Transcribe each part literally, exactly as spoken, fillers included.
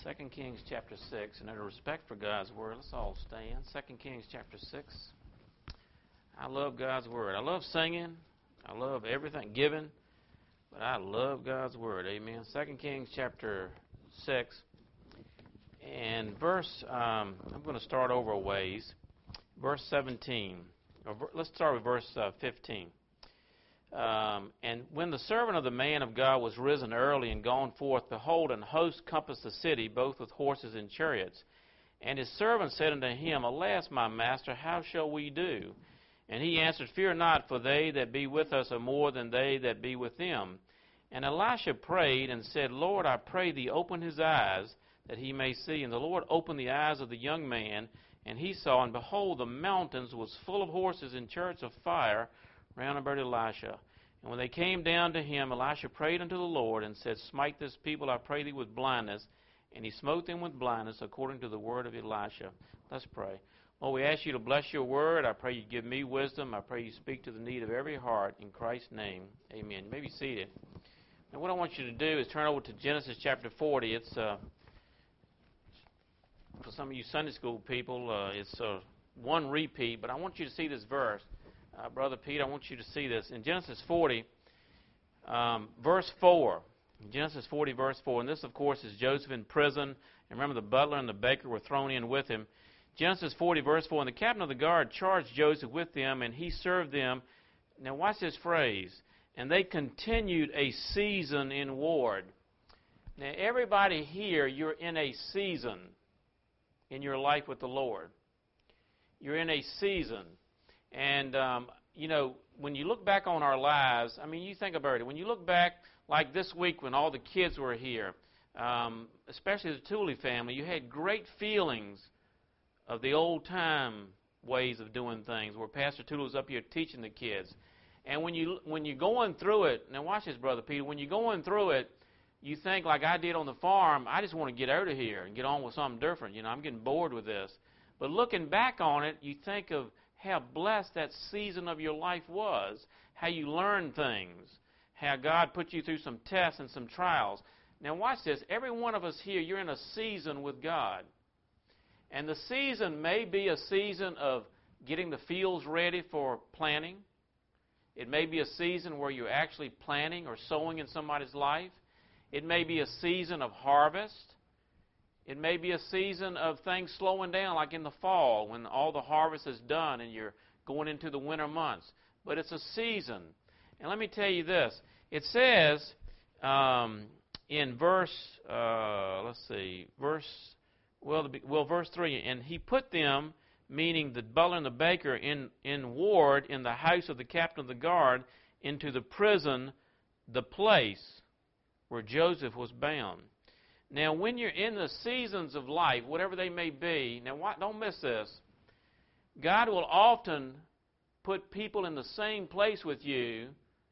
Second Kings chapter six, and out of respect for God's Word, let's all stand. Second Kings chapter six. I love God's Word. I love singing. I love everything, giving, but I love God's Word. Amen. Second Kings chapter six, and verse, um, I'm going to start over a ways. Verse seventeen. Or, let's start with verse uh, fifteen. Um, and when the servant of the man of God was risen early and gone forth, behold, an host compassed the city, both with horses and chariots. And his servant said unto him, Alas, my master, how shall we do? And he answered, Fear not, for they that be with us are more than they that be with them. And Elisha prayed and said, Lord, I pray thee, open his eyes, that he may see. And the Lord opened the eyes of the young man, and he saw, and behold, the mountains was full of horses and chariots of fire round about Elisha. And when they came down to him, Elisha prayed unto the Lord and said, Smite this people, I pray thee, with blindness. And he smote them with blindness according to the word of Elisha. Let's pray. Lord, we ask you to bless your word. I pray you give me wisdom. I pray you speak to the need of every heart. In Christ's name, amen. You may be seated. And what I want you to do is turn over to Genesis chapter forty. It's, uh, for some of you Sunday school people, uh, it's uh, one repeat, but I want you to see this verse. Uh, Brother Pete, I want you to see this. In Genesis forty, um, verse four. Genesis forty, verse four. And this, of course, is Joseph in prison. And remember, the butler and the baker were thrown in with him. Genesis forty, verse four. And the captain of the guard charged Joseph with them, and he served them. Now, watch this phrase. And they continued a season in ward. Now, everybody here, you're in a season in your life with the Lord. You're in a season. And, um, you know, when you look back on our lives, I mean, you think about it. When you look back, like this week when all the kids were here, um, especially the Tooley family, you had great feelings of the old-time ways of doing things, where Pastor Tooley was up here teaching the kids. And when, you, when you're going through it, now watch this, Brother Peter, when you're going through it, you think like I did on the farm, I just want to get out of here and get on with something different. You know, I'm getting bored with this. But looking back on it, you think of how blessed that season of your life was, how you learned things, how God put you through some tests and some trials. Now watch this. Every one of us here, you're in a season with God. And the season may be a season of getting the fields ready for planting. It may be a season where you're actually planting or sowing in somebody's life. It may be a season of harvest. It may be a season of things slowing down, like in the fall when all the harvest is done and you're going into the winter months. But it's a season. And let me tell you this. It says um, in verse, uh, let's see, verse, well, the, well, verse three, and he put them, meaning the butler and the baker, in, in ward in the house of the captain of the guard, into the prison, the place where Joseph was bound. Now, when you're in the seasons of life, whatever they may be, now what, don't miss this. God will often put people in the same place with you,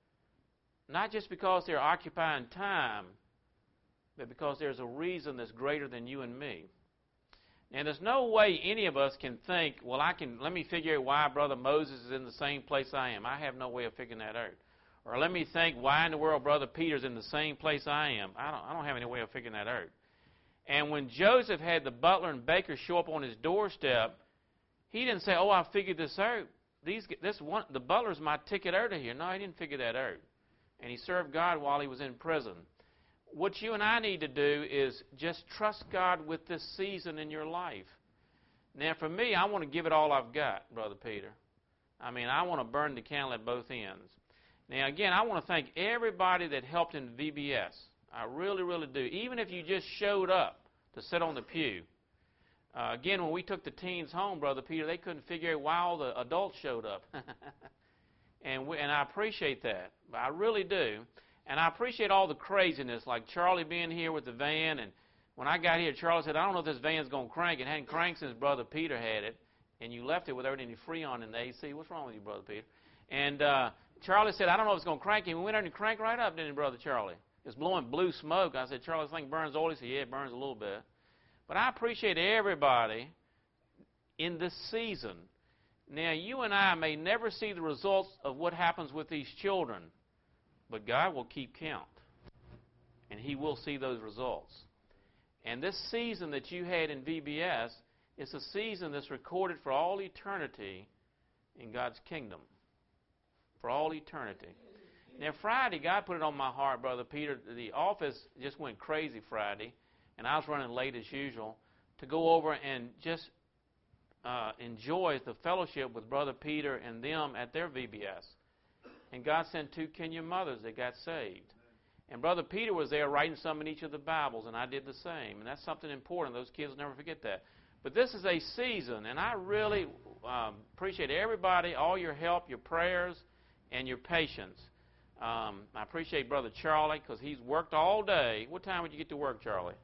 not just because they're occupying time, but because there's a reason that's greater than you and me. And there's no way any of us can think, well, I can, let me figure out why Brother Moses is in the same place I am. I have no way of figuring that out. Or let me think, why in the world Brother Peter's in the same place I am? I don't, I don't have any way of figuring that out. And when Joseph had the butler and baker show up on his doorstep, he didn't say, oh, I figured this out. These, this one, the butler's my ticket out of here. No, he didn't figure that out. And he served God while he was in prison. What you and I need to do is just trust God with this season in your life. Now, for me, I want to give it all I've got, Brother Peter. I mean, I want to burn the candle at both ends. Now, again, I want to thank everybody that helped in V B S. I really, really do. Even if you just showed up to sit on the pew. Uh, again, when we took the teens home, Brother Peter, they couldn't figure out why all the adults showed up. and we, and I appreciate that. I really do. And I appreciate all the craziness, like Charlie being here with the van. And when I got here, Charlie said, I don't know if this van's going to crank. It hadn't cranked since Brother Peter had it. And you left it without any Freon in the A C. What's wrong with you, Brother Peter? And uh, Charlie said, I don't know if it's going to crank. And we went out and cranked right up, didn't it, Brother Charlie? It was blowing blue smoke. I said, Charlie, this thing burns oil. He said, yeah, it burns a little bit. But I appreciate everybody in this season. Now, you and I may never see the results of what happens with these children, but God will keep count, and He will see those results. And this season that you had in V B S is a season that's recorded for all eternity in God's kingdom. For all eternity. Now, Friday, God put it on my heart, Brother Peter. The office just went crazy Friday, and I was running late as usual, to go over and just uh, enjoy the fellowship with Brother Peter and them at their V B S. And God sent two Kenya mothers that got saved. And Brother Peter was there writing some in each of the Bibles, and I did the same. And that's something important. Those kids will never forget that. But this is a season, and I really um, appreciate everybody, all your help, your prayers, and your patience. Um, I appreciate Brother Charlie because he's worked all day. What time would you get to work, Charlie?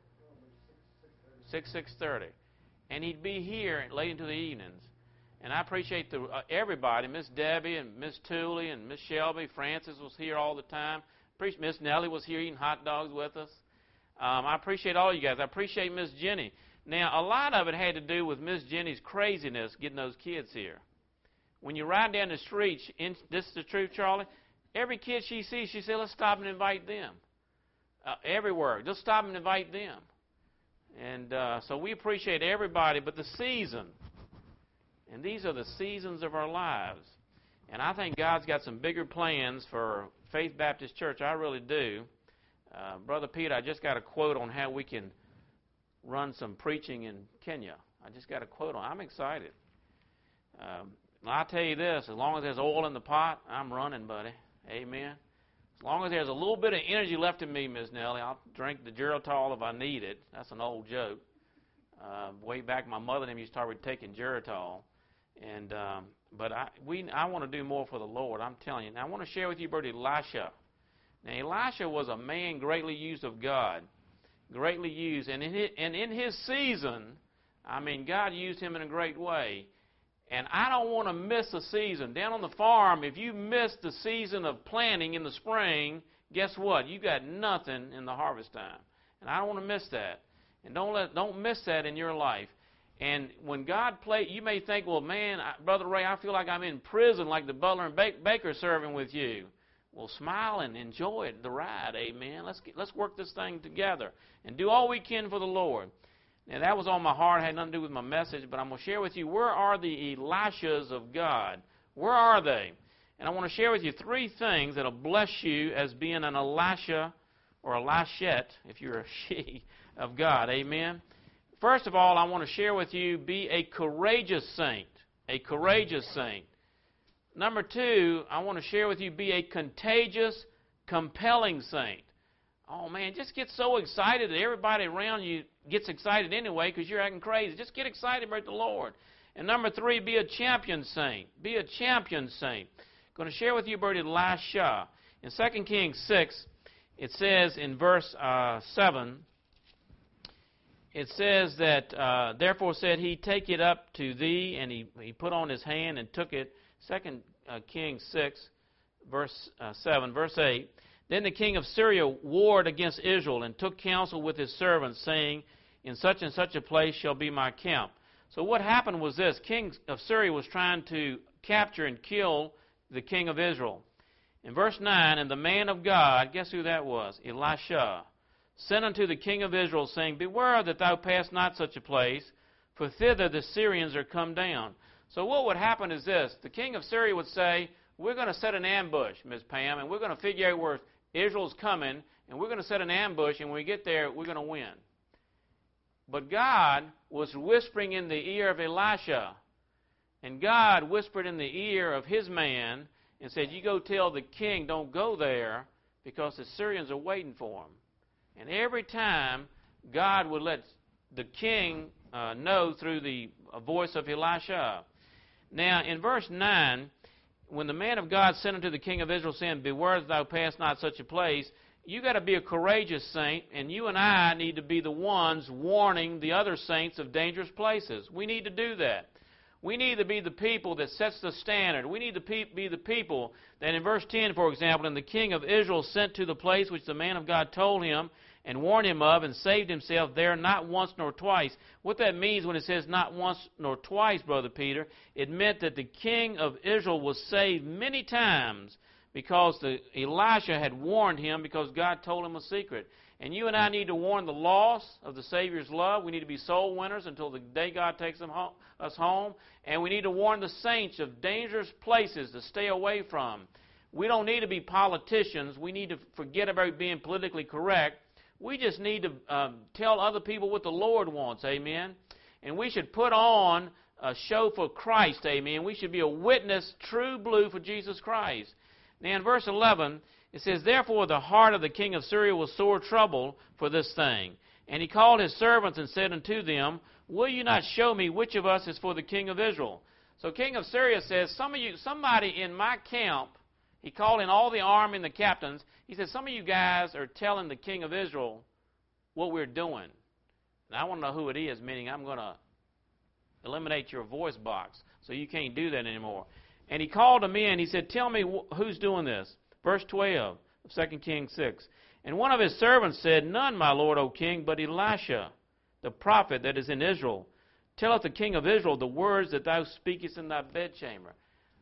six, six thirty. And he'd be here late into the evenings. And I appreciate the, uh, everybody, Miss Debbie and Miss Tooley and Miss Shelby. Francis was here all the time. Miss Nellie was here eating hot dogs with us. Um, I appreciate all you guys. I appreciate Miss Jenny. Now, a lot of it had to do with Miss Jenny's craziness getting those kids here. When you ride down the street, in, this is the truth, Charlie, every kid she sees, she said, let's stop and invite them. Uh, everywhere. Just stop and invite them. And uh, so we appreciate everybody, but the season, and these are the seasons of our lives. And I think God's got some bigger plans for Faith Baptist Church. I really do. Uh, Brother Peter, I just got a quote on how we can run some preaching in Kenya. I just got a quote on. I'm excited. Um, I'll tell you this, as long as there's oil in the pot, I'm running, buddy. Amen. As long as there's a little bit of energy left in me, Miss Nellie, I'll drink the Geritol if I need it. That's an old joke. Uh, way back, my mother and them used to start taking Geritol. And um, but I we I want to do more for the Lord. I'm telling you. Now I want to share with you about Elisha. Now Elisha was a man greatly used of God, greatly used, and in his, and in his season, I mean God used him in a great way. And I don't want to miss a season. Down on the farm, if you miss the season of planting in the spring, guess what? You got nothing in the harvest time. And I don't want to miss that. And don't let don't miss that in your life. And when God play, you may think, well, man, I, Brother Ray, I feel like I'm in prison like the butler and bak- baker serving with you. Well, smile and enjoy it, the ride, amen. Let's get, let's work this thing together and do all we can for the Lord. Now, that was on my heart. It had nothing to do with my message, but I'm going to share with you, where are the Elishas of God? Where are they? And I want to share with you three things that will bless you as being an Elisha or Elishette, if you're a she, of God, amen. First of all, I want to share with you, be a courageous saint, a courageous saint. Number two, I want to share with you, be a contagious, compelling saint. Oh, man, just get so excited that everybody around you gets excited anyway because you're acting crazy. Just get excited about the Lord. And number three, be a champion saint. Be a champion saint. I'm going to share with you about Elisha. In Second Kings six, it says in verse uh, seven, it says that, uh, therefore said he, take it up to thee, and he, he put on his hand and took it. Second uh, Kings six, verse uh, seven, verse eight. Then the king of Syria warred against Israel and took counsel with his servants, saying, in such and such a place shall be my camp. So what happened was this. King of Syria was trying to capture and kill the king of Israel. In verse nine, and the man of God, guess who that was? Elisha. Sent unto the king of Israel, saying, beware that thou pass not such a place, for thither the Syrians are come down. So what would happen is this. The king of Syria would say, we're going to set an ambush, Miz Pam, and we're going to figure out where Israel's coming, and we're going to set an ambush, and when we get there, we're going to win. But God was whispering in the ear of Elisha, and God whispered in the ear of his man and said, you go tell the king, don't go there, because the Syrians are waiting for him. And every time, God would let the king uh, know through the voice of Elisha. Now, in verse nine, when the man of God sent unto the king of Israel, saying, beware that thou pass not such a place, you got to be a courageous saint, and you and I need to be the ones warning the other saints of dangerous places. We need to do that. We need to be the people that sets the standard. We need to be the people that in verse ten, for example, and the king of Israel sent to the place which the man of God told him and warned him of, and saved himself there not once nor twice. What that means when it says not once nor twice, Brother Peter, it meant that the king of Israel was saved many times because the Elisha had warned him, because God told him a secret. And you and I need to warn the lost of the Savior's love. We need to be soul winners until the day God takes them home, us home. And we need to warn the saints of dangerous places to stay away from. We don't need to be politicians. We need to forget about being politically correct. We just need to um, tell other people what the Lord wants, amen. And we should put on a show for Christ, amen. We should be a witness, true blue, for Jesus Christ. Now in verse eleven, it says, Therefore the heart of the king of Syria was sore troubled for this thing. And he called his servants and said unto them, Will you not show me which of us is for the king of Israel? So king of Syria says, Some of you, somebody in my camp, he called in all the army and the captains. He said, Some of you guys are telling the king of Israel what we're doing. And I want to know who it is, meaning I'm going to eliminate your voice box so you can't do that anymore. And he called them in. He said, Tell me wh- who's doing this. Verse twelve of Second Kings six. And one of his servants said, None, my lord, O king, but Elisha, the prophet that is in Israel. Telleth the king of Israel the words that thou speakest in thy bedchamber.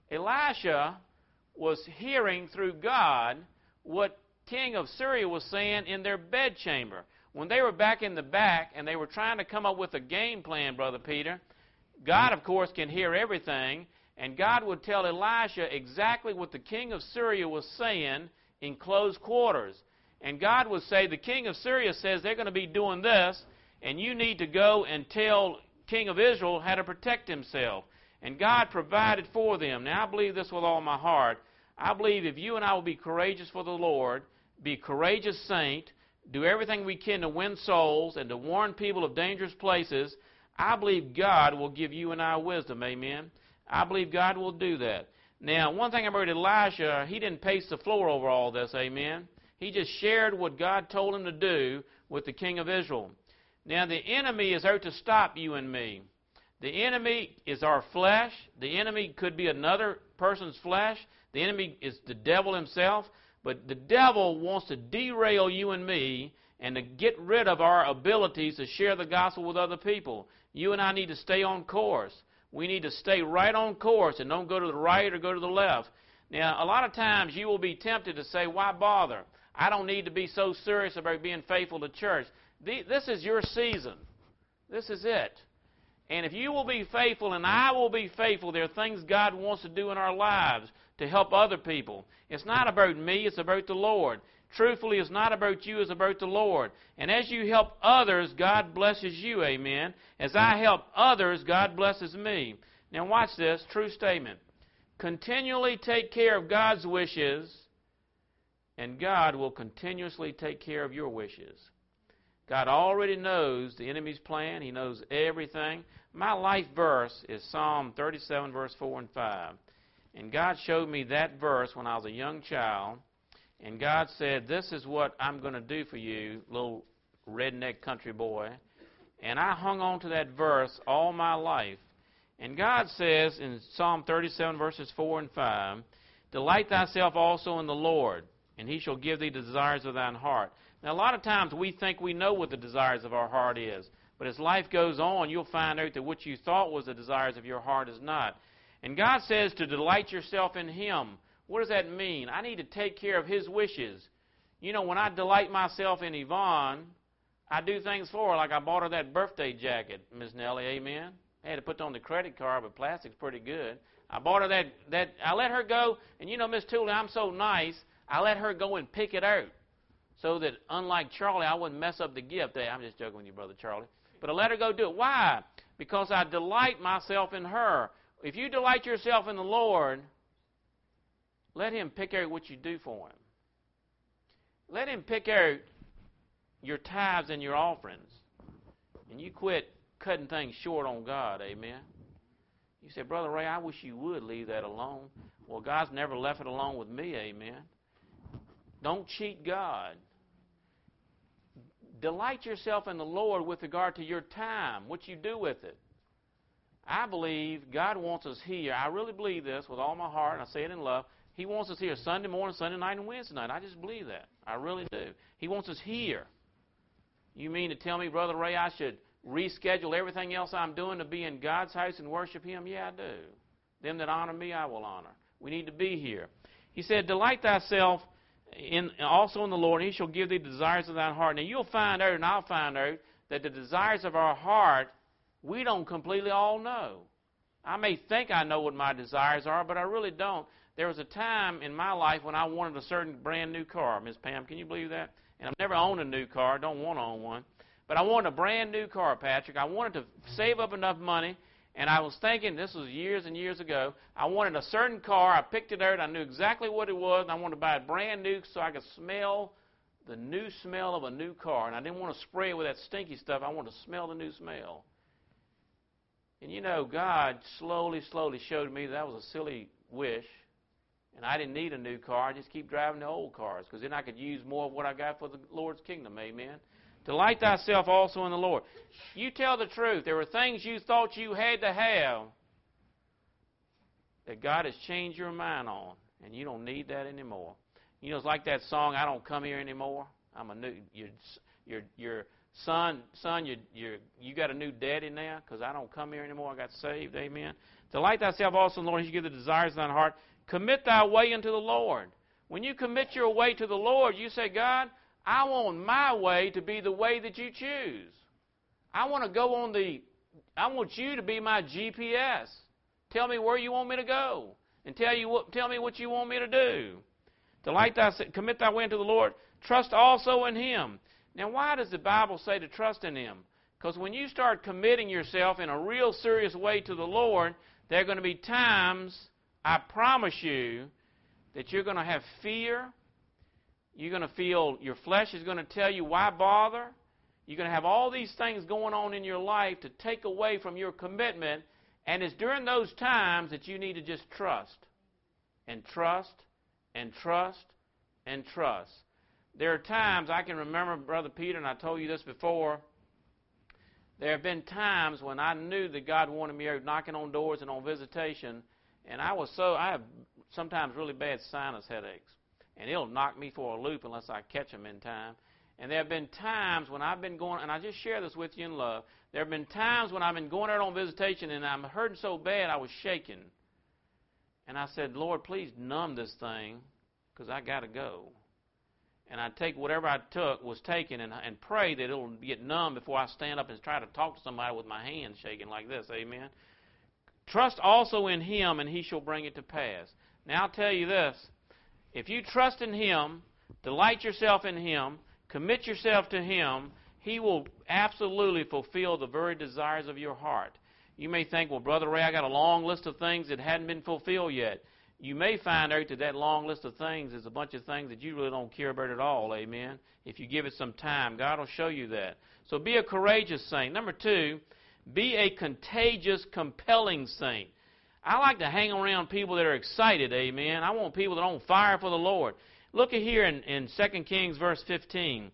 Elisha was hearing through God what king of Syria was saying in their bedchamber. When they were back in the back and they were trying to come up with a game plan, Brother Peter, God, of course, can hear everything. And God would tell Elisha exactly what the king of Syria was saying in close quarters. And God would say, the king of Syria says they're going to be doing this, and you need to go and tell king of Israel how to protect himself. And God provided for them. Now, I believe this with all my heart. I believe if you and I will be courageous for the Lord, be a courageous saint, do everything we can to win souls and to warn people of dangerous places, I believe God will give you and I wisdom. Amen. I believe God will do that. Now, one thing about Elisha, he didn't pace the floor over all this, amen. He just shared what God told him to do with the king of Israel. Now, the enemy is out to stop you and me. The enemy is our flesh. The enemy could be another person's flesh. The enemy is the devil himself. But the devil wants to derail you and me and to get rid of our abilities to share the gospel with other people. You and I need to stay on course. We need to stay right on course and don't go to the right or go to the left. Now, a lot of times you will be tempted to say, why bother? I don't need to be so serious about being faithful to church. This is your season. This is it. And if you will be faithful and I will be faithful, there are things God wants to do in our lives to help other people. It's not about me, it's about the Lord. Truthfully, it's not about you, it's about the Lord. And as you help others, God blesses you, amen. As I help others, God blesses me. Now watch this, true statement. Continually take care of God's wishes, and God will continuously take care of your wishes. God already knows the enemy's plan. He knows everything. My life verse is Psalm thirty-seven, verse four and five. And God showed me that verse when I was a young child. And God said, this is what I'm going to do for you, little redneck country boy. And I hung on to that verse all my life. And God says in Psalm thirty-seven, verses four and five, Delight thyself also in the Lord, and he shall give thee the desires of thine heart. Now, a lot of times we think we know what the desires of our heart is. But as life goes on, you'll find out that what you thought was the desires of your heart is not. And God says to delight yourself in him. What does that mean? I need to take care of his wishes. You know, when I delight myself in Yvonne, I do things for her, like I bought her that birthday jacket, Miss Nellie, amen? I had to put on the credit card, but plastic's pretty good. I bought her that, that I let her go, and you know, Miss Tooley, I'm so nice, I let her go and pick it out. So that, unlike Charlie, I wouldn't mess up the gift. Hey, I'm just joking with you, Brother Charlie. But I let her go do it. Why? Because I delight myself in her. If you delight yourself in the Lord, let him pick out what you do for him. Let him pick out your tithes and your offerings. And you quit cutting things short on God, amen. You say, Brother Ray, I wish you would leave that alone. Well, God's never left it alone with me, amen. Don't cheat God. Delight yourself in the Lord with regard to your time, what you do with it. I believe God wants us here. I really believe this with all my heart, and I say it in love. He wants us here Sunday morning, Sunday night, and Wednesday night. I just believe that. I really do. He wants us here. You mean to tell me, Brother Ray, I should reschedule everything else I'm doing to be in God's house and worship him? Yeah, I do. Them that honor me, I will honor. We need to be here. He said, delight thyself in also in the Lord, and he shall give thee the desires of thine heart. Now you'll find out, and I'll find out, that the desires of our heart, we don't completely all know. I may think I know what my desires are, but I really don't. There was a time in my life when I wanted a certain brand new car. Miss Pam, can you believe that? And I've never owned a new car. Don't want to own one. But I wanted a brand new car, Patrick. I wanted to save up enough money, and I was thinking, this was years and years ago, I wanted a certain car. I picked it out. I knew exactly what it was, and I wanted to buy it brand new so I could smell the new smell of a new car. And I didn't want to spray it with that stinky stuff. I wanted to smell the new smell. And you know, God slowly, slowly showed me that was a silly wish, and I didn't need a new car. I just keep driving the old cars, because then I could use more of what I got for the Lord's kingdom. Amen. Delight thyself also in the Lord. You tell the truth. There were things you thought you had to have that God has changed your mind on, and you don't need that anymore. You know, it's like that song, I don't come here anymore. I'm a new, your, your, your son, son, you, you, you got a new daddy now, because I don't come here anymore. I got saved. Amen. Delight thyself also in the Lord. He shall give the desires of thine heart. Commit thy way unto the Lord. When you commit your way to the Lord, you say, God, I want my way to be the way that you choose. I want to go on the, I want you to be my G P S. Tell me where you want me to go, and tell you what, tell me what you want me to do. Delight thy, commit thy way unto the Lord. Trust also in Him. Now, why does the Bible say to trust in Him? Because when you start committing yourself in a real serious way to the Lord, there are going to be times, I promise you, that you're going to have fear. You're going to feel, your flesh is going to tell you, why bother? You're going to have all these things going on in your life to take away from your commitment. And it's during those times that you need to just trust. And trust, and trust, and trust. There are times, I can remember, Brother Peter, and I told you this before, there have been times when I knew that God wanted me out knocking on doors and on visitation, and I was so, I have sometimes really bad sinus headaches. And it'll knock me for a loop unless I catch them in time. And there have been times when I've been going, and I just share this with you in love, there have been times when I've been going out on visitation and I'm hurting so bad I was shaking. And I said, Lord, please numb this thing, because I got to go. And I'd take whatever I took, was taken, and, and pray that it'll get numb before I stand up and try to talk to somebody with my hands shaking like this. Amen. Trust also in Him, and He shall bring it to pass. Now I'll tell you this. If you trust in Him, delight yourself in Him, commit yourself to Him, He will absolutely fulfill the very desires of your heart. You may think, well, Brother Ray, I got a long list of things that hadn't been fulfilled yet. You may find out that that long list of things is a bunch of things that you really don't care about at all, amen? If you give it some time, God will show you that. So be a courageous saint. Number two, be a contagious, compelling saint. I like to hang around people that are excited, amen. I want people that are on fire for the Lord. Look at here in, in Second Kings verse fifteen.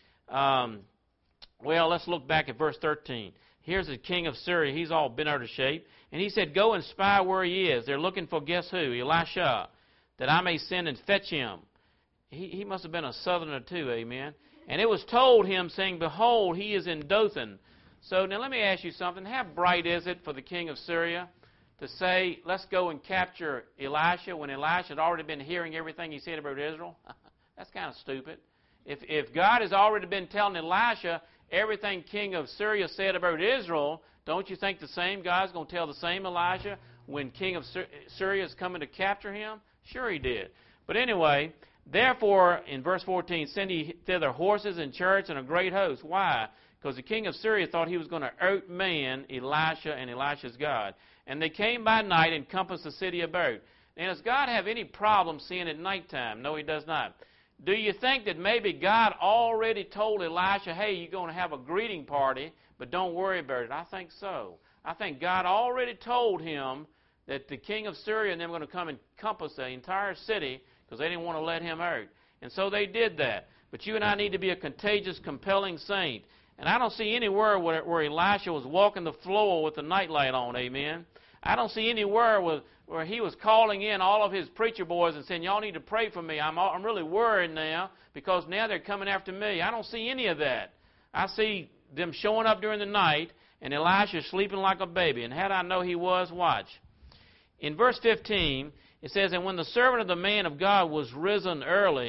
Um, well, let's look back at verse thirteen. Here's the king of Syria. He's all bent out of shape. And he said, go and spy where he is. They're looking for, guess who? Elisha, that I may send and fetch him. He, he must have been a southerner too, amen. And it was told him, saying, behold, he is in Dothan. So now let me ask you something. How bright is it for the king of Syria to say, let's go and capture Elisha when Elisha had already been hearing everything he said about Israel? That's kind of stupid. If, if God has already been telling Elisha everything king of Syria said about Israel, don't you think the same God's going to tell the same Elijah when king of Syria is coming to capture him? Sure he did. But anyway, therefore, in verse fourteen, send ye thither horses and chariots and a great host. Why? Because the king of Syria thought he was going to outman Elisha and Elisha's God. And they came by night and encompassed the city about. Now, does God have any problem seeing at nighttime? No, He does not. Do you think that maybe God already told Elisha, hey, you're going to have a greeting party, but don't worry about it? I think so. I think God already told him that the king of Syria and them were going to come and encompass the entire city because they didn't want to let him out. And so they did that. But you and I need to be a contagious, compelling saint. And I don't see anywhere where, where Elisha was walking the floor with the nightlight on, amen. I don't see anywhere where, where he was calling in all of his preacher boys and saying, y'all need to pray for me. I'm, I'm really worried now because now they're coming after me. I don't see any of that. I see them showing up during the night and Elisha sleeping like a baby. And how do I know he was? Watch. In verse fifteen, it says, and when the servant of the man of God was risen early,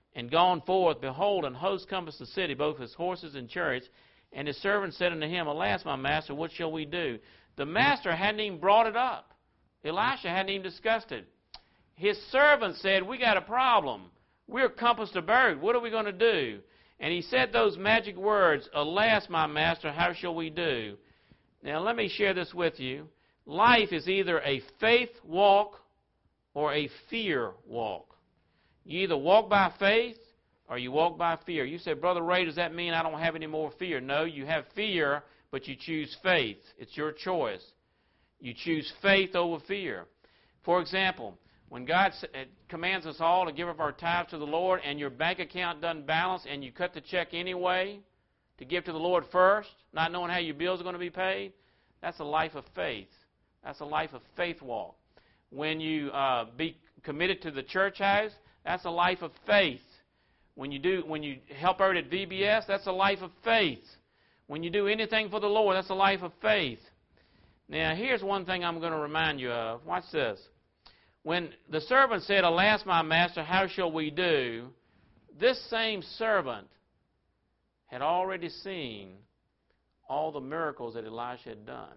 and gone forth, behold, an host compassed the city, both his horses and chariots. And his servant said unto him, Alas, my master, what shall we do? The master hadn't even brought it up. Elisha hadn't even discussed it. His servant said, we got a problem. We're compassed about. What are we going to do? And he said those magic words, Alas, my master, how shall we do? Now, let me share this with you. Life is either a faith walk or a fear walk. You either walk by faith or you walk by fear. You say, Brother Ray, does that mean I don't have any more fear? No, you have fear, but you choose faith. It's your choice. You choose faith over fear. For example, when God commands us all to give up our tithes to the Lord and your bank account doesn't balance and you cut the check anyway to give to the Lord first, not knowing how your bills are going to be paid, that's a life of faith. That's a life of faith walk. When you uh, be committed to the church house, that's a life of faith. When you do, when you help out at V B S, that's a life of faith. When you do anything for the Lord, that's a life of faith. Now, here's one thing I'm going to remind you of. Watch this. When the servant said, Alas, my master, how shall we do? This same servant had already seen all the miracles that Elisha had done.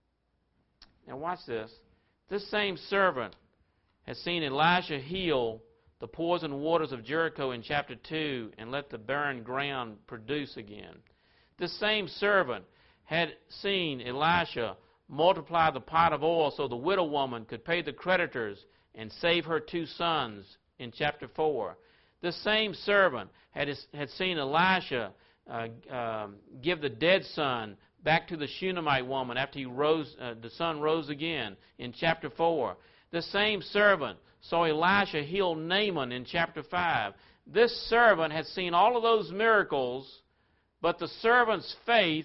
Now, watch this. This same servant has seen Elisha heal the poisoned waters of Jericho in chapter two and let the barren ground produce again. This same servant had seen Elisha multiply the pot of oil so the widow woman could pay the creditors and save her two sons in chapter four. This same servant had, had seen Elisha uh, uh, give the dead son back to the Shunammite woman after he rose, uh, the son rose again in chapter four. The same servant saw Elisha heal Naaman in chapter five. This servant had seen all of those miracles, but the servant's faith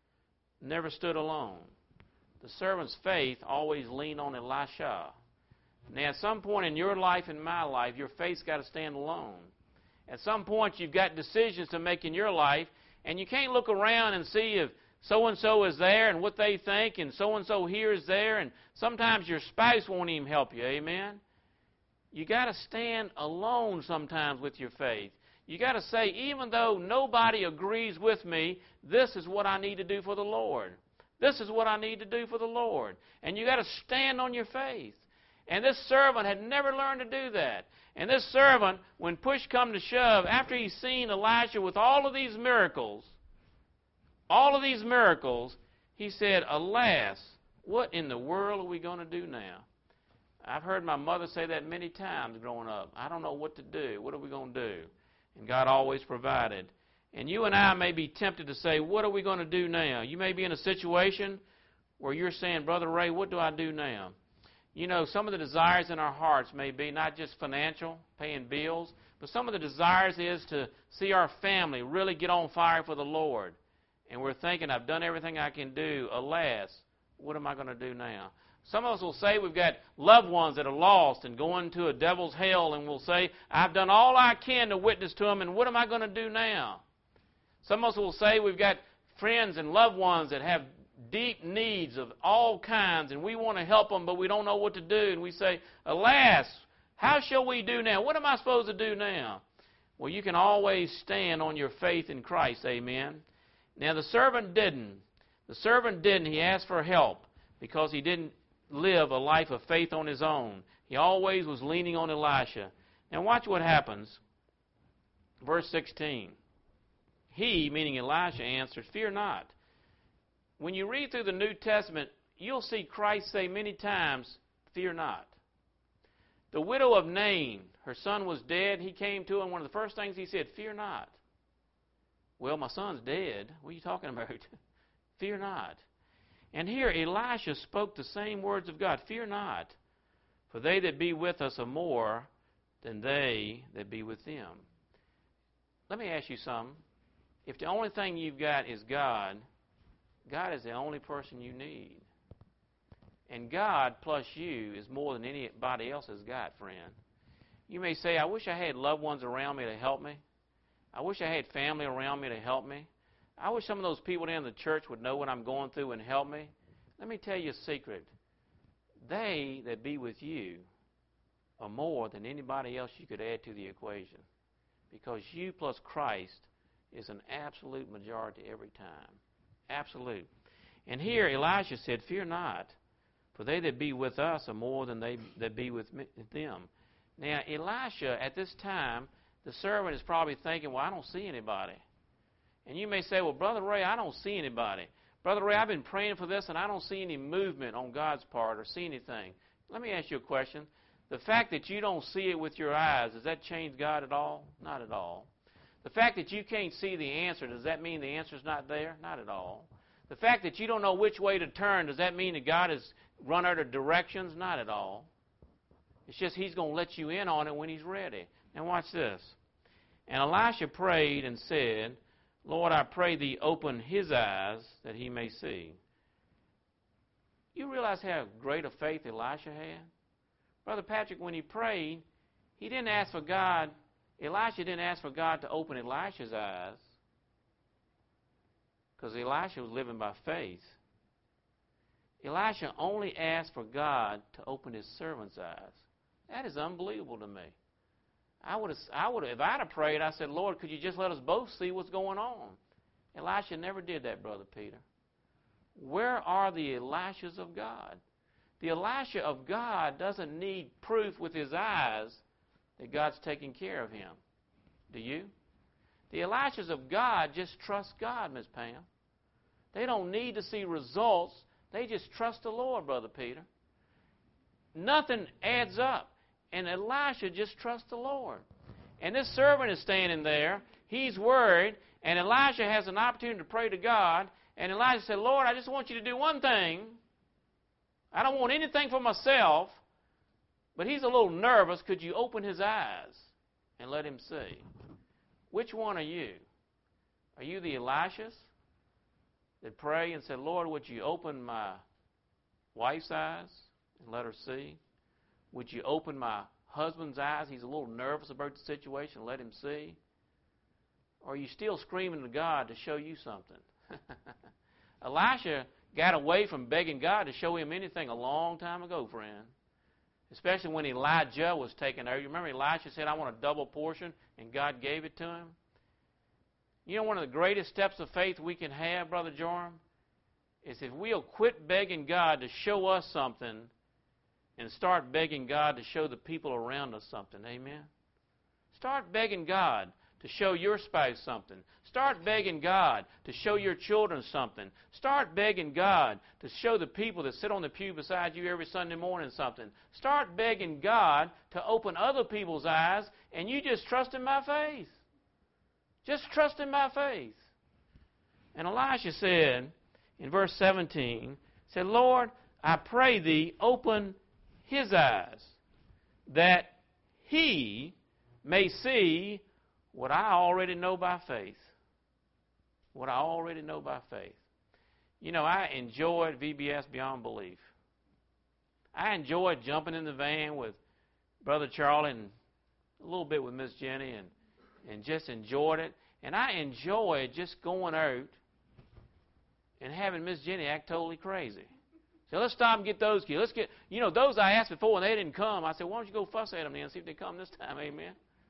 never stood alone. The servant's faith always leaned on Elisha. Now, at some point in your life and my life, your faith's got to stand alone. At some point, you've got decisions to make in your life, and you can't look around and see if so-and-so is there and what they think, and so-and-so here is there, and sometimes your spouse won't even help you, amen? You got to stand alone sometimes with your faith. You got to say, even though nobody agrees with me, this is what I need to do for the Lord. This is what I need to do for the Lord. And you got to stand on your faith. And this servant had never learned to do that. And this servant, when push come to shove, after he's seen Elijah with all of these miracles, all of these miracles, he said, Alas, what in the world are we going to do now? I've heard my mother say that many times growing up. I don't know what to do. What are we going to do? And God always provided. And you and I may be tempted to say, what are we going to do now? You may be in a situation where you're saying, Brother Ray, what do I do now? You know, some of the desires in our hearts may be not just financial, paying bills, but some of the desires is to see our family really get on fire for the Lord. And we're thinking, I've done everything I can do. Alas, what am I going to do now? Some of us will say we've got loved ones that are lost and going to a devil's hell, and we'll say, I've done all I can to witness to them, and what am I going to do now? Some of us will say we've got friends and loved ones that have deep needs of all kinds, and we want to help them, but we don't know what to do. And we say, Alas, how shall we do now? What am I supposed to do now? Well, you can always stand on your faith in Christ, amen. Now, the servant didn't. The servant didn't. He asked for help because he didn't live a life of faith on his own. He always was leaning on Elisha. Now, watch what happens. Verse sixteen. He, meaning Elisha, answered, Fear not. When you read through the New Testament, you'll see Christ say many times, Fear not. The widow of Nain, her son was dead. He came to her, and one of the first things he said, Fear not. Well, my son's dead. What are you talking about? Fear not. And here Elisha spoke the same words of God. Fear not, for they that be with us are more than they that be with them. Let me ask you something. If the only thing you've got is God, God is the only person you need. And God plus you is more than anybody else has got, friend. You may say, I wish I had loved ones around me to help me. I wish I had family around me to help me. I wish some of those people down in the church would know what I'm going through and help me. Let me tell you a secret. They that be with you are more than anybody else you could add to the equation. because you plus Christ is an absolute majority every time. Absolute. And here Elisha said, fear not, for they that be with us are more than they that be with me, them. Now, Elisha, at this time, the servant is probably thinking, well, I don't see anybody. And you may say, well, Brother Ray, I don't see anybody. Brother Ray, I've been praying for this, and I don't see any movement on God's part or see anything. Let me ask you a question. The fact that you don't see it with your eyes, does that change God at all? Not at all. The fact that you can't see the answer, does that mean the answer's not there? Not at all. The fact that you don't know which way to turn, does that mean that God has run out of directions? Not at all. It's just He's going to let you in on it when He's ready. Now watch this. And Elisha prayed and said, Lord, I pray Thee open his eyes that he may see. You realize how great a faith Elisha had? Brother Patrick, when he prayed, he didn't ask for God, Elisha didn't ask for God to open Elisha's eyes, because Elisha was living by faith. Elisha only asked for God to open his servant's eyes. That is unbelievable to me. I would have, I would have, if I'd have prayed, I said, Lord, could you just let us both see what's going on? Elisha never did that, Brother Peter. Where are the Elishas of God? The Elisha of God doesn't need proof with his eyes that God's taking care of him. Do you? The Elishas of God just trust God, Miss Pam. They don't need to see results. They just trust the Lord, Brother Peter. Nothing adds up. And Elisha just trusts the Lord. And this servant is standing there. He's worried. And Elisha has an opportunity to pray to God. And Elisha said, Lord, I just want you to do one thing. I don't want anything for myself. But he's a little nervous. Could you open his eyes and let him see? Which one are you? Are you the Elishas that pray and say, Lord, would you open my wife's eyes and let her see? Would you open my husband's eyes? He's a little nervous about the situation. Let him see. Or are you still screaming to God to show you something? Elisha got away from begging God to show him anything a long time ago, friend. Especially when Elijah was taken over. You remember Elisha said, I want a double portion, and God gave it to him? You know, one of the greatest steps of faith we can have, Brother Joram, is if we'll quit begging God to show us something and start begging God to show the people around us something. Amen? Start begging God to show your spouse something. Start begging God to show your children something. Start begging God to show the people that sit on the pew beside you every Sunday morning something. Start begging God to open other people's eyes, and you just trust in my faith. Just trust in my faith. And Elisha said in verse seventeen, said, Lord, I pray thee, open his eyes, that he may see what I already know by faith. What I already know by faith. You know, I enjoyed V B S beyond belief. I enjoyed jumping in the van with Brother Charlie and a little bit with Miss Jenny and, and just enjoyed it. And I enjoyed just going out and having Miss Jenny act totally crazy. So let's stop and get those kids. Let's get, you know, those I asked before and they didn't come. I said, why don't you go fuss at them then and see if they come this time, amen?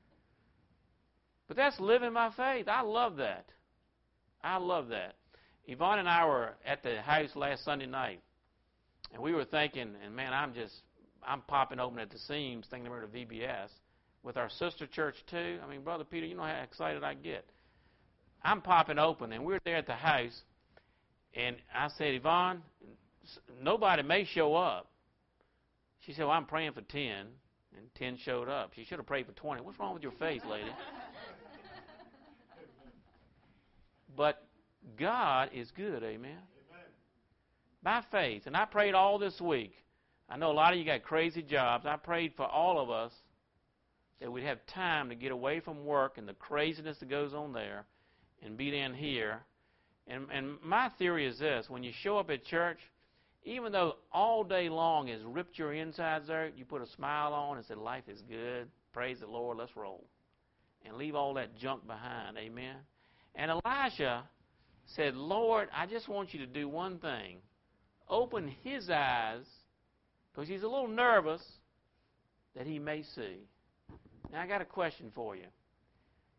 But that's living by faith. I love that. I love that. Yvonne and I were at the house last Sunday night, and we were thinking, and man, I'm just, I'm popping open at the seams thinking about the V B S. With our sister church too. I mean, Brother Peter, you know how excited I get. I'm popping open, and we're there at the house, and I said, Yvonne, nobody may show up. She said, well, I'm praying for ten, and ten showed up. She should have prayed for twenty. What's wrong with your faith, lady? But God is good, amen? Amen. By faith. And I prayed all this week. I know a lot of you got crazy jobs. I prayed for all of us that we'd have time to get away from work and the craziness that goes on there and be down here. And, and my theory is this. When you show up at church, even though all day long has ripped your insides out, you put a smile on and say, life is good. Praise the Lord. Let's roll. And leave all that junk behind. Amen? And Elisha said, Lord, I just want you to do one thing. Open his eyes, because he's a little nervous, that he may see. Now, I got a question for you.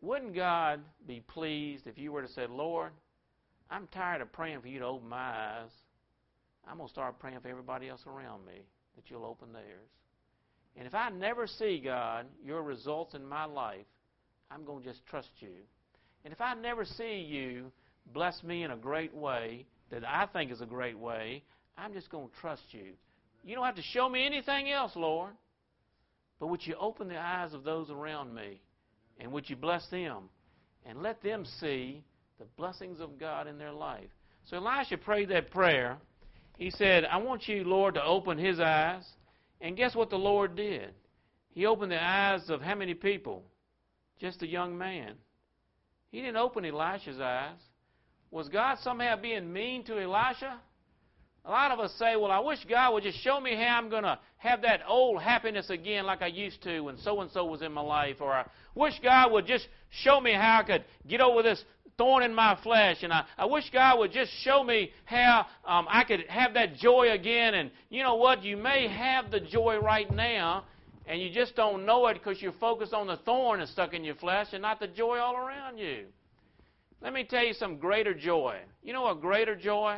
wouldn't God be pleased if you were to say, Lord, I'm tired of praying for you to open my eyes. I'm going to start praying for everybody else around me, that you'll open theirs. And if I never see, God, your results in my life, I'm going to just trust you. And if I never see you bless me in a great way that I think is a great way, I'm just going to trust you. You don't have to show me anything else, Lord. But would you open the eyes of those around me? And would you bless them? And let them see the blessings of God in their life. So Elisha prayed that prayer. He said, I want you, Lord, to open his eyes. And guess what the Lord did? He opened the eyes of how many people? Just a young man. He didn't open Elisha's eyes. Was God somehow being mean to Elisha? A lot of us say, well, I wish God would just show me how I'm going to have that old happiness again like I used to when so-and-so was in my life. Or I wish God would just show me how I could get over this thorn in my flesh. And I, I wish God would just show me how um, I could have that joy again. And you know what? You may have the joy right now, and you just don't know it because you're focused on the thorn that's stuck in your flesh and not the joy all around you. Let me tell you some greater joy. You know what greater joy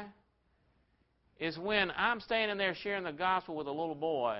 is? When I'm standing there sharing the gospel with a little boy,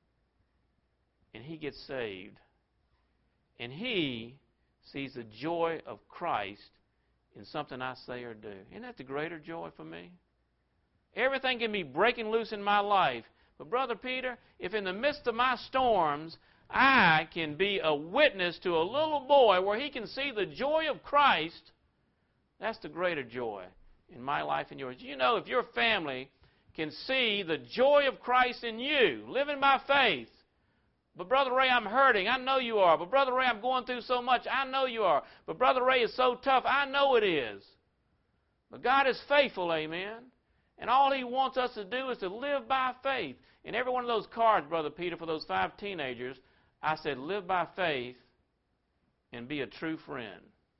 and he gets saved, and he sees the joy of Christ in something I say or do. Isn't that the greater joy for me? Everything can be breaking loose in my life. But Brother Peter, if in the midst of my storms, I can be a witness to a little boy where he can see the joy of Christ, that's the greater joy in my life and yours. You know, if your family can see the joy of Christ in you, living by faith. But Brother Ray, I'm hurting. I know you are. But Brother Ray, I'm going through so much. I know you are. But Brother Ray is so tough. I know it is. But God is faithful, amen. And all He wants us to do is to live by faith. In every one of those cards, Brother Peter, for those five teenagers, I said, live by faith and be a true friend.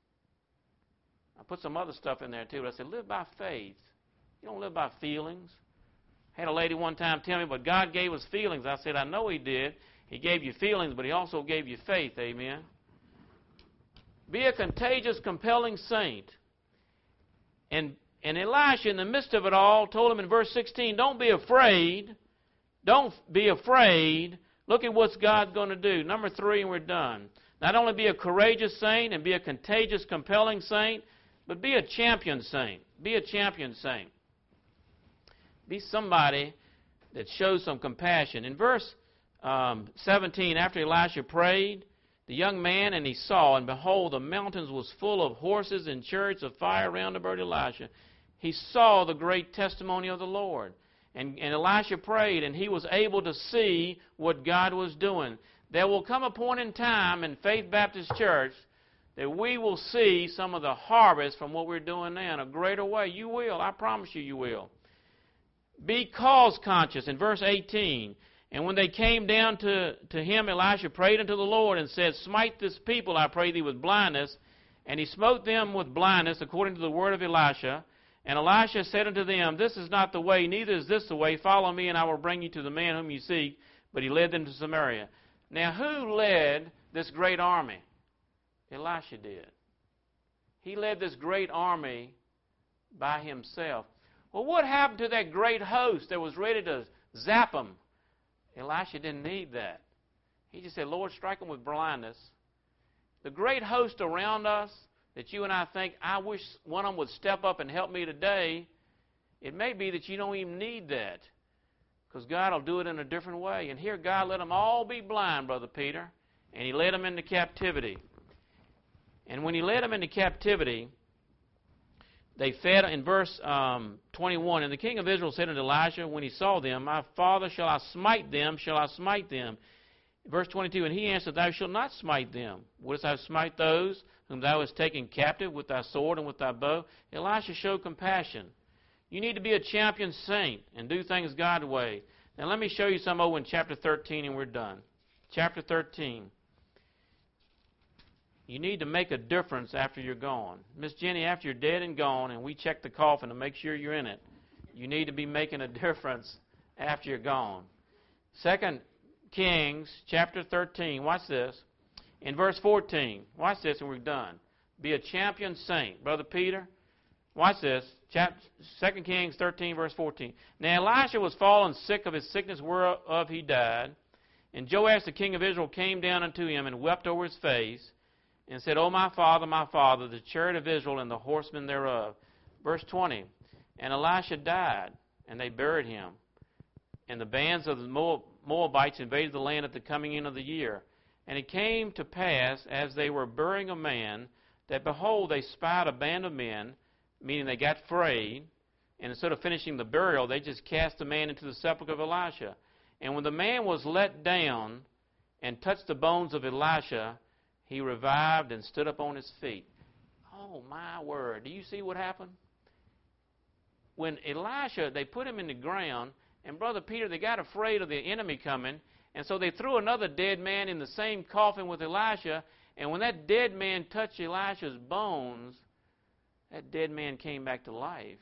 I put some other stuff in there too, but I said, live by faith. You don't live by feelings. I had a lady one time tell me, but God gave us feelings. I said, I know He did. He gave you feelings, but He also gave you faith, amen. Be a contagious, compelling saint. And, and Elisha, in the midst of it all, told him in verse sixteen, don't be afraid. Don't be afraid. Look at what's God going to do. Number three, and we're done. Not only be a courageous saint and be a contagious, compelling saint, but be a champion saint. Be a champion saint. Be somebody that shows some compassion. In verse um, seventeen, after Elisha prayed, the young man, and he saw, and behold, the mountains was full of horses and chariots of fire round about Elisha. He saw the great testimony of the Lord. And, and Elisha prayed, and he was able to see what God was doing. There will come a point in time in Faith Baptist Church that we will see some of the harvest from what we're doing now in a greater way. You will. I promise you, you will. Be cause conscious. In verse eighteen, and when they came down to, to him, Elisha prayed unto the Lord and said, smite this people, I pray thee, with blindness. And he smote them with blindness, according to the word of Elisha. And Elisha said unto them, this is not the way, neither is this the way. Follow me, and I will bring you to the man whom you seek. But he led them to Samaria. Now, who led this great army? Elisha did. He led this great army by himself. Well, what happened to that great host that was ready to zap them? Elisha didn't need that. He just said, Lord, strike them with blindness. The great host around us that you and I think, I wish one of them would step up and help me today, it may be that you don't even need that, because God will do it in a different way. And here God let them all be blind, Brother Peter, and He led them into captivity. And when He led them into captivity, they fed, in verse um, twenty-one, and the king of Israel said unto Elisha, when he saw them, my father, shall I smite them? Shall I smite them? Verse twenty-two, and he answered, thou shalt not smite them. Wouldst thou smite those whom thou hast taken captive with thy sword and with thy bow? Elisha showed compassion. You need to be a champion saint and do things God's way. Now let me show you some over in chapter thirteen, and we're done. Chapter thirteen. You need to make a difference after you're gone. Miss Jenny, after you're dead and gone, and we check the coffin to make sure you're in it, you need to be making a difference after you're gone. Second Kings, chapter thirteen. Watch this. In verse fourteen, watch this and we're done. Be a champion saint. Brother Peter, watch this. Second Kings thirteen, verse fourteen. Now Elisha was fallen sick of his sickness whereof he died. And Joash the king of Israel came down unto him and wept over his face and said, O my father, my father, the chariot of Israel and the horsemen thereof. Verse twenty. And Elisha died, and they buried him. And the bands of the Moabites invaded the land at the coming in of the year. And it came to pass, as they were burying a man, that behold, they spied a band of men, meaning they got afraid, and instead of finishing the burial, they just cast the man into the sepulchre of Elisha. And when the man was let down and touched the bones of Elisha, he revived and stood up on his feet. Oh, my word. Do you see what happened? When Elisha, they put him in the ground, and Brother Peter, they got afraid of the enemy coming, and so they threw another dead man in the same coffin with Elisha, and when that dead man touched Elisha's bones, that dead man came back to life.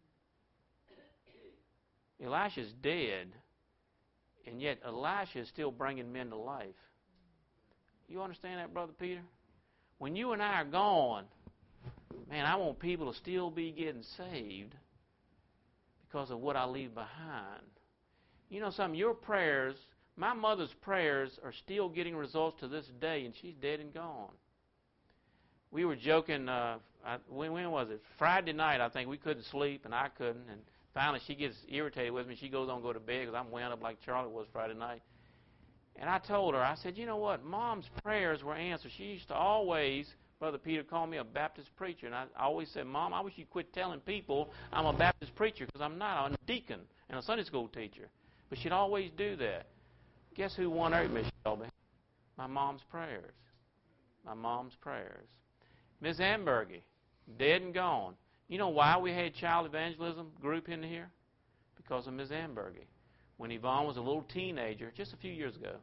Elisha's dead, and yet Elisha is still bringing men to life. You understand that, Brother Peter? When you and I are gone, man, I want people to still be getting saved because of what I leave behind. You know something? Your prayers, my mother's prayers, are still getting results to this day, and she's dead and gone. We were joking, uh, I, when, when was it? Friday night, I think. We couldn't sleep, and I couldn't. And finally, she gets irritated with me. She goes on to go to bed because I'm wound up like Charlotte was Friday night. And I told her, I said, you know what? Mom's prayers were answered. She used to always, Brother Peter called me a Baptist preacher. And I always said, Mom, I wish you'd quit telling people I'm a Baptist preacher because I'm not. I'm a deacon and a Sunday school teacher. But she'd always do that. Guess who won out, Miss Shelby? My mom's prayers. My mom's prayers. Miss Ambergy, dead and gone. You know why we had child evangelism group in here? Because of Miss Ambergy. When Yvonne was a little teenager, just a few years ago,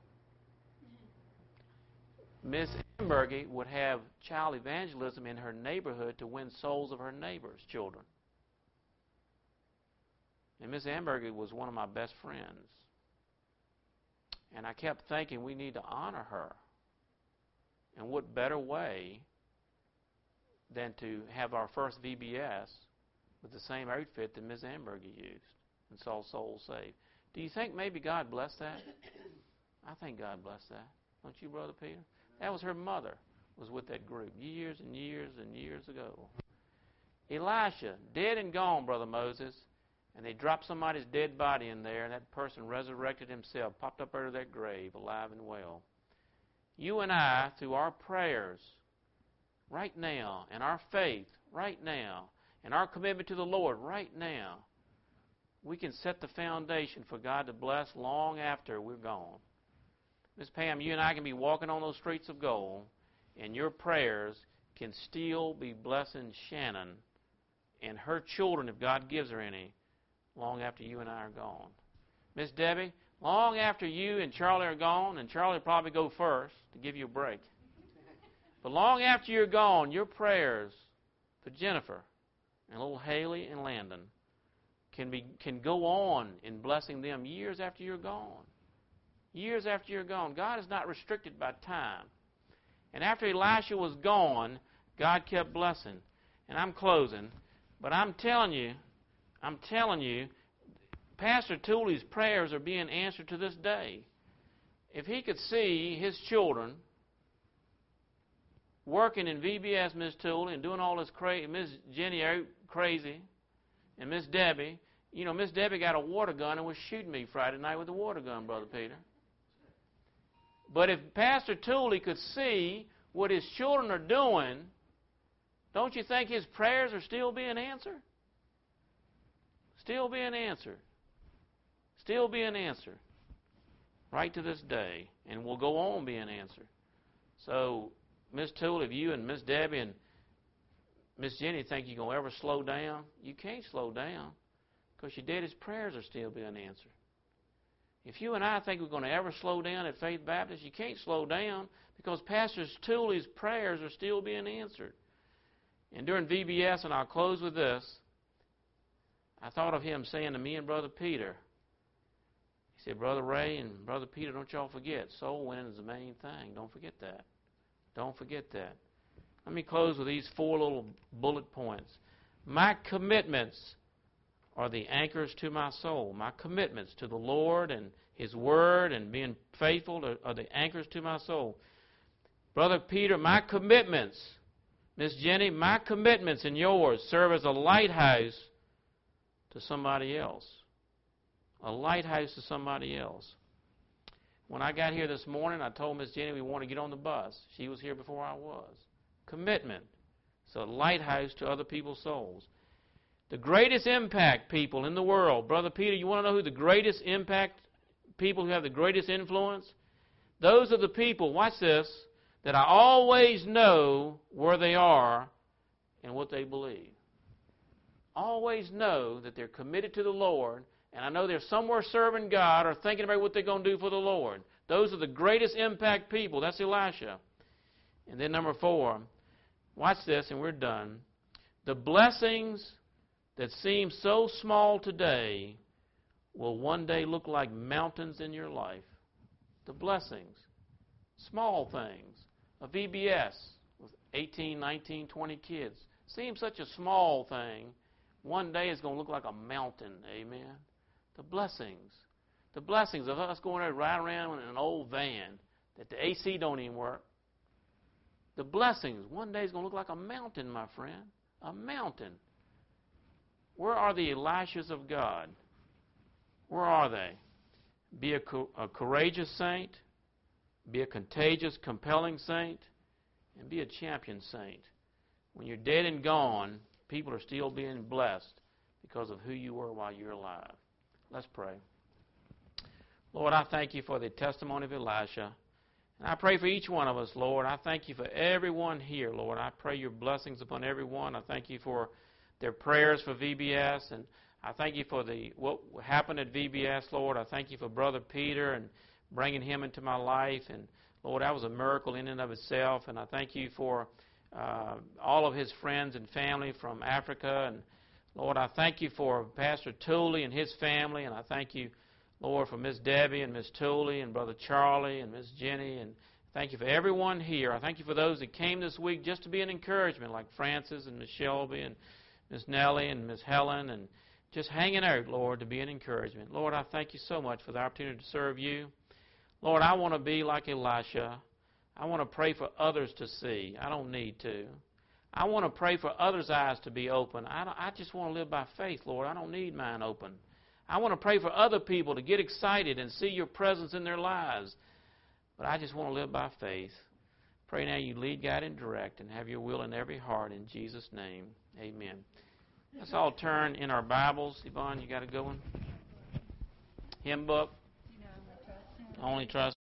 Miss Ambergy would have child evangelism in her neighborhood to win souls of her neighbors' children. And Miss Ambergy was one of my best friends. And I kept thinking we need to honor her. And what better way than to have our first V B S with the same outfit that Miss Ambergy used and saw souls saved. Do you think maybe God blessed that? I think God blessed that. Don't you, Brother Peter? That was her mother, was with that group years and years and years ago. Elisha, dead and gone, Brother Moses. And they dropped somebody's dead body in there, and that person resurrected himself, popped up out of that grave, alive and well. You and I, through our prayers, right now, and our faith, right now, and our commitment to the Lord, right now, we can set the foundation for God to bless long after we're gone. Miss Pam, you and I can be walking on those streets of gold, and your prayers can still be blessing Shannon and her children, if God gives her any, long after you and I are gone. Miss Debbie, long after you and Charlie are gone, and Charlie will probably go first to give you a break. But long after you're gone, your prayers for Jennifer and little Haley and Landon can be can go on in blessing them years after you're gone. Years after you're gone. God is not restricted by time. And after Elisha was gone, God kept blessing. And I'm closing, but I'm telling you, I'm telling you, Pastor Tooley's prayers are being answered to this day. If he could see his children working in V B S, Miss Tooley, and doing all this crazy, Miss Jenny out crazy, and Miss Debbie, you know, Miss Debbie got a water gun and was shooting me Friday night with a water gun, Brother Peter. But if Pastor Tooley could see what his children are doing, don't you think his prayers are still being answered? Still being answered. Still being answered. Right to this day. And will go on being answered. So, Miss Tooley, if you and Miss Debbie and Miss Jenny think you're going to ever slow down, you can't slow down because your daddy's prayers are still being answered. If you and I think we're going to ever slow down at Faith Baptist, you can't slow down because Pastor Tooley's prayers are still being answered. And during V B S, and I'll close with this, I thought of him saying to me and Brother Peter, he said, Brother Ray and Brother Peter, don't y'all forget, soul winning is the main thing. Don't forget that. Don't forget that. Let me close with these four little bullet points. My commitments are the anchors to my soul. My commitments to the Lord and His Word and being faithful are, are the anchors to my soul. Brother Peter, my commitments, Miss Jenny, my commitments and yours serve as a lighthouse to somebody else. A lighthouse to somebody else. When I got here this morning, I told Miss Jenny we want to get on the bus. She was here before I was. Commitment. It's a lighthouse to other people's souls. The greatest impact people in the world. Brother Peter, you want to know who the greatest impact people who have the greatest influence? Those are the people, watch this, that I always know where they are and what they believe. Always know that they're committed to the Lord, and I know they're somewhere serving God or thinking about what they're going to do for the Lord. Those are the greatest impact people. That's Elisha. And then number four, watch this and we're done. The blessings that seem so small today will one day look like mountains in your life. The blessings, small things. A V B S with eighteen, nineteen, twenty kids. Seems such a small thing. One day it's going to look like a mountain. Amen. The blessings. The blessings of us going there right around in an old van that the A C don't even work. The blessings. One day it's going to look like a mountain, my friend. A mountain. Where are the Elishas of God? Where are they? Be a, co- a courageous saint. Be a contagious, compelling saint. And be a champion saint. When you're dead and gone, people are still being blessed because of who you were while you're alive. Let's pray. Lord, I thank you for the testimony of Elisha. And I pray for each one of us, Lord. I thank you for everyone here, Lord. I pray your blessings upon everyone. I thank you for their prayers for V B S. And I thank you for the what happened at V B S, Lord. I thank you for Brother Peter and bringing him into my life. And, Lord, that was a miracle in and of itself. And I thank you for uh, all of his friends and family from Africa. And, Lord, I thank you for Pastor Tooley and his family. And I thank you, Lord, for Miss Debbie and Miss Tooley and Brother Charlie and Miss Jenny. And thank you for everyone here. I thank you for those that came this week just to be an encouragement, like Francis and Miss Shelby and Miss Nellie and Miss Helen, and just hanging out, Lord, to be an encouragement. Lord, I thank you so much for the opportunity to serve you. Lord, I want to be like Elisha. I want to pray for others to see. I don't need to. I want to pray for others' eyes to be open. I, don't, I just want to live by faith, Lord. I don't need mine open. I want to pray for other people to get excited and see your presence in their lives. But I just want to live by faith. Pray now you lead, guide, and direct, and have your will in every heart. In Jesus' name, amen. Let's all turn in our Bibles. Yvonne, you got a good one? Hymn book. Only trust.